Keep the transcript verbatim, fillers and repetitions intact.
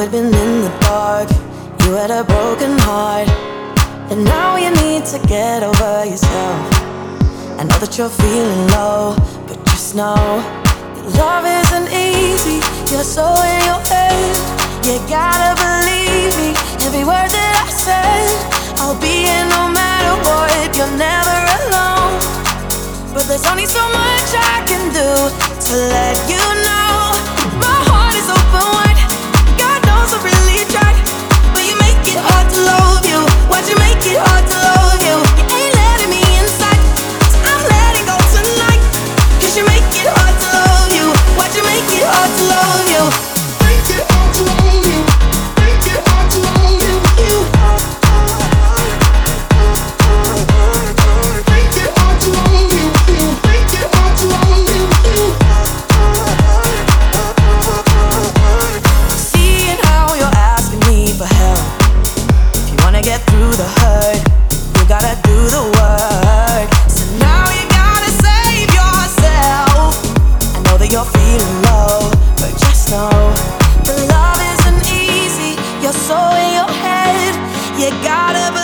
had been in the dark, you had a broken heart, and now you need to get over yourself. I know that you're feeling low, but just know that love isn't easy. You're so in your head, you gotta believe me. Every word that I said, I'll be here no matter what. You're never alone, but there's only so much I can do to let you know. My heart is open wide, God knows I really tried, but you make it hard to love you. Why'd you make it hard to love you? You ain't letting me inside, so I'm letting go tonight. Cause you make it hard to love you. Why'd you make it hard to love you? Make it hard to love you. Make it hard to love you. You make it hard to love you. You make it hard to love you. You seeing how you're asking me for help. If you wanna get through the hurt, you gotta do the work. So now you gotta save yourself. I know that you're feeling low, but just know that love isn't easy. You're so in your head, you gotta believe.